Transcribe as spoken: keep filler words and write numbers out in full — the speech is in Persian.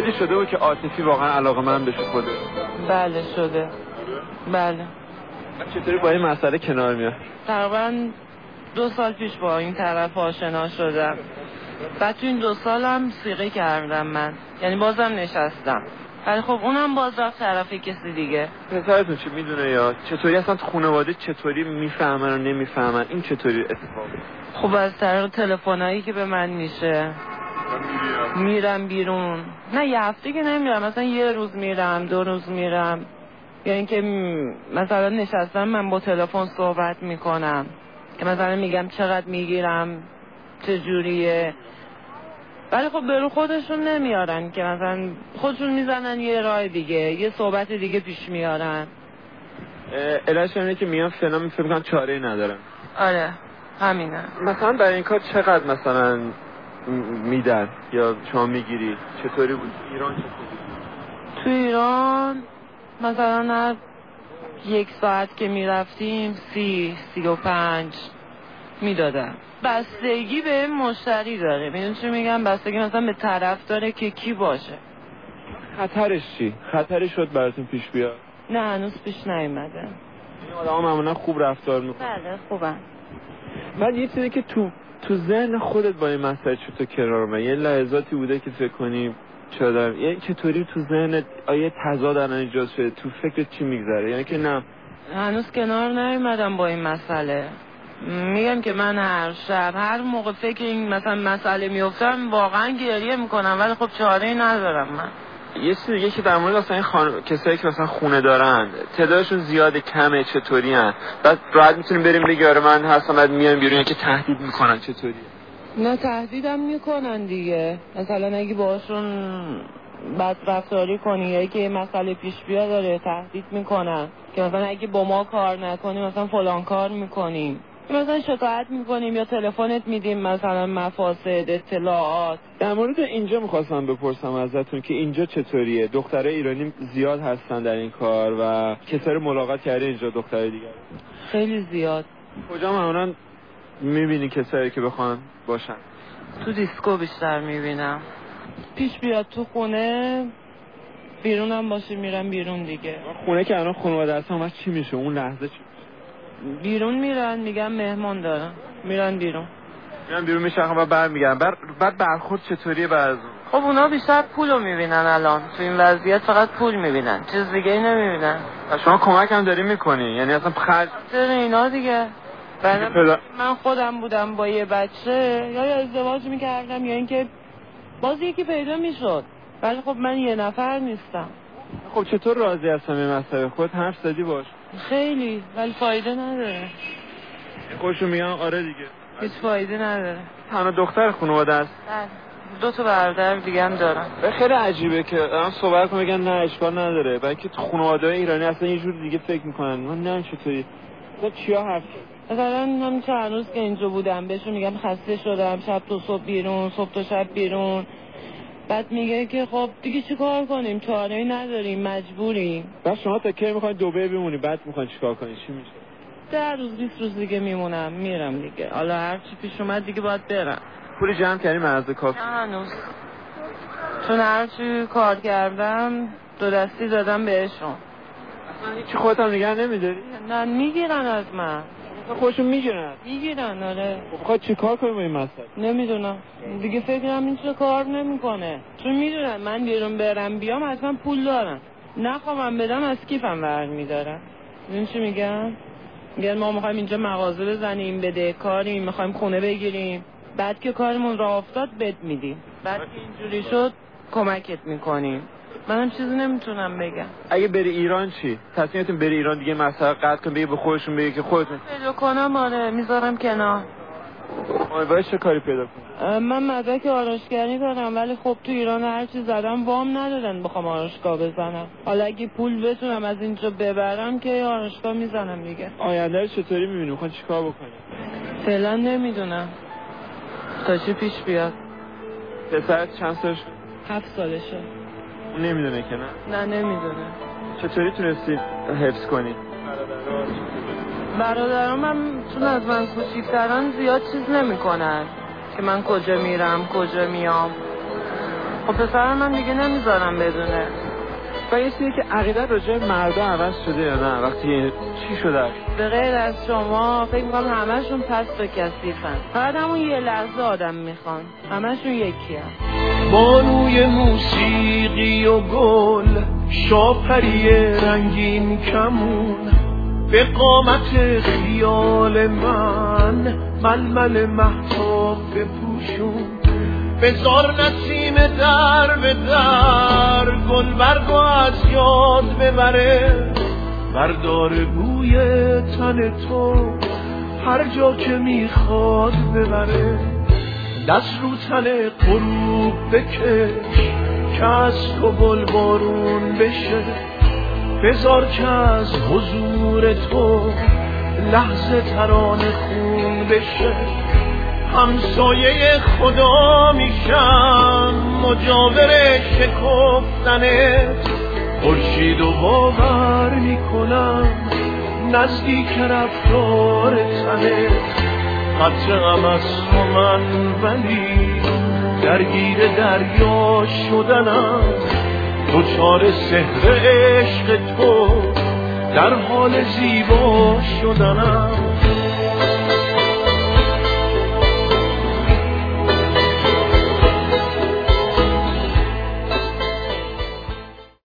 موردی شده بود که عاطفی واقعا علاقه من بشه خوده؟ بله شده. بله. چطوری با این مسئله کنار میاد؟ تقریبا دو سال پیش با این طرف آشنا شدم. بعد تو این دو سالم سیغه کردم من، یعنی بازم نشستم، ولی خب اونم باز رفت طرف کسی دیگه. پسرتون چی میدونه یا چطوری اصلا تو خانواده چطوری میفهمن و نمیفهمن؟ این چطوری اتفاق؟ خب از طریق تلفنایی که به من میشه میرم بیرون. نه یه هفته که نمیرم، مثلا یه روز میرم، دو روز میرم، یا اینکه مثلا نشستم من با تلفن صحبت میکنم که مثلا میگم چقدر میگیرم چجوریه، ولی خب برو خودشون نمیارن که مثلا خودشون میزنن یه راه دیگه، یه صحبت دیگه پیش میارن. علتش اینه که میان فعلا میفهم کنن چاره ندارن. آره همینه. مثلا برای این کار چقدر مثلا میدن یا شما میگیری؟ چطوری بود ایران؟ چطوری تو ایران مثلا هر یک ساعت که میرفتیم سی سی و پنج میدادن. بستگی به مشتری داره، میدونی چی میگم؟ بستگی مثلا به طرف داره که کی باشه. خطرش چی؟ خطری شد براتون پیش بیاد؟ نه هنوز پیش نیومده. این آدم ها معمولا خوب رفتار میکنن. بله خوبن. بعد یه چیزی که تو تو ذهن خودت با این مسئله چطور کنار اومد؟ یه لحظاتی بوده که فکر کنی چرا یعنی چطوری تو ذهنت آیه تضاد الان ایجاد شده؟ تو فکرت چی میگذره؟ یعنی که نه هنوز کنار نیومدم با این مسئله. میگم که من هر شب هر موقع فکر این مثلا مسئله میافتم واقعا گریه میکنم، ولی خب چاره‌ای ندارم من. یه چیز دیگه که در مورد مثلا این خان... کسایی که مثلا خونه دارن تعدادشون زیاده کمه چطوری ان؟ بعد راحت میتونیم بریم بگیم آره من هستم بعد میام بیرون که تهدید میکنن چطوریه؟ نه تهدیدم میکنن دیگه، مثلا اگه باشون بد رفتاری کنی یا که مسئله پیش بیاد داره تهدید میکنن که مثلا اگه با ما کار نکنی مثلا فلان کار میکنیم، مثلا شکایت میکنیم یا تلفنت میدیم مثلا مفاسد اطلاعات. در مورد اینجا میخواستم بپرسم ازتون که اینجا چطوریه؟ دخترای ایرانی زیاد هستن در این کار و کسایی ملاقات کردی اینجا دخترای دیگه؟ خیلی زیاد. کجا معمولا میبینی کسایی که بخوان باشن؟ تو دیسکو بیشتر میبینم. پیش بیاد تو خونه بیرونم باشه میرم بیرون دیگه. خونه که الان خانواده هستن واسه چی میشه اون لحظه؟ چی بیرون میرن میگن مهمان دارن میرن بیرون میرن بیرون میشن و برمیگردن. بعد بعد برخورد چطوریه بعضی؟ خب اونا بیشتر پولو میبینن الان تو این وضعیت، فقط پول میبینن، چیز دیگه ای نمیبینن. شما کمک هم داری میکنی؟ یعنی اصلا خرج چرا اینا دیگه؟ پدا... من خودم بودم با یه بچه یا یا ازدواج میکردم یا اینکه باز یکی پیدا میشد، ولی خب من یه نفر نیستم. خب چطور راضی هستم این مسئله؟ خودت حرف زدی باش؟ خیلی، ولی فایده نداره. خوشو میگن آره دیگه هیچ فایده نداره. تنها دختر خانواده است؟ بله دو تا برادر دیگه هم دارم. خیلی عجیبه که الان صحبت کنم بگن نه اشکال نداره، بلکه تو خانواده ایرانی اصلا یه جور دیگه فکر میکنن. من نه چطوری تو چیا حرف مثلا همین چند روز که اینجا بودم بهشون میگم خسته شدم، شب تو صبح بیرون، صبح تو شب بیرون. بعد میگه که خب دیگه چی کار کنیم، چاره‌ای نداریم، مجبوریم. بعد شما تا کی میخواین دبی بمونی؟ بعد میخواین چیکار کنین؟ چی میشه؟ ده روز بیست روز دیگه میمونم میرم دیگه، حالا هر چی پیش اومد دیگه باید برم. پول جمع کردیم از کافی؟ نه هنوز، چون هر چی کار کردم دو دستی دادم بهشون. اصلا هیچی خودت هم نگه نمیداری؟ نه میگیرن از من. خودشون میگیرن؟ میگیرن آره. خب چی کار کنیم با این مسئله؟ نمیدونم دیگه، فکرم این چه کار نمیکنه، چون میدونن من بیرون برم بیام از من پول دارن، نخوام بدم از کیفم برمیدارن. این چی میگم؟ میگن ما میخوایم اینجا مغازه بزنیم، بدهکاریم، میخوایم خونه بگیریم، بعد که کارمون راه افتاد بد میدیم، بعد که اینجوری شد کمکت میکنیم. منم چیزی نمیتونم بگم. اگه بری ایران چی؟ تصمیمتون بری ایران دیگه مسئله قطع کن، بگی به خودشون بگی که خودتون پیدا کنم آره میذارم کنار. باید چه کاری پیدا کنم؟ من مدرک آرایشگری دارم، ولی خب تو ایران هر چی زدم وام ندادن بخوام آرایشگاه بزنم. حالا اگه پول بتونم از اینجا ببرم که آرایشگاه میزنم دیگه. آینده رو چطوری میبینی؟ میخوان چیکار بکنی؟ فعلا نمیدونم تا چی پیش بیاد. پسرت چند سالش؟ هفت سالشه. اون نمیدونه که نه؟ نه نمیدونه. چطوری تونستی حفظ کنی؟ برادرام هم چون از من کوچیک‌ترن زیاد چیز نمی‌کنن که من کجا میرم کجا میام. خب خب پسر من دیگه نمیذارم بدونه. و یه چیزی که عقیده راجع به مردا عوض شده یا نه؟ وقتی چی شده؟ به غیر از شما فکر میکنم همشون پست و کثیفن، فقط همون یه لحظه آدم میخوان، همشون یکی هم. بانوی موسیقی و گل، شاپری رنگین کمون، به قامت خیال من ململ مهتاب بپوشون. بذار نسیم در به در گل برگو از یاد ببره، بردار بوی تن تو هر جا که میخواد ببره. دست رو تن غروب بکش که از تو گل بارون بشه، بذار که از حضور تو لحظه ترانه خون بشه. همسایه خدا میشم مجاور شکفتنت، خورشید و باور میکنم نزدیک رفتار تنت. خط غم از تو من ولی درگیر دریا شدنم، دوچار سحر عشق تو در حال زیبا شدنم.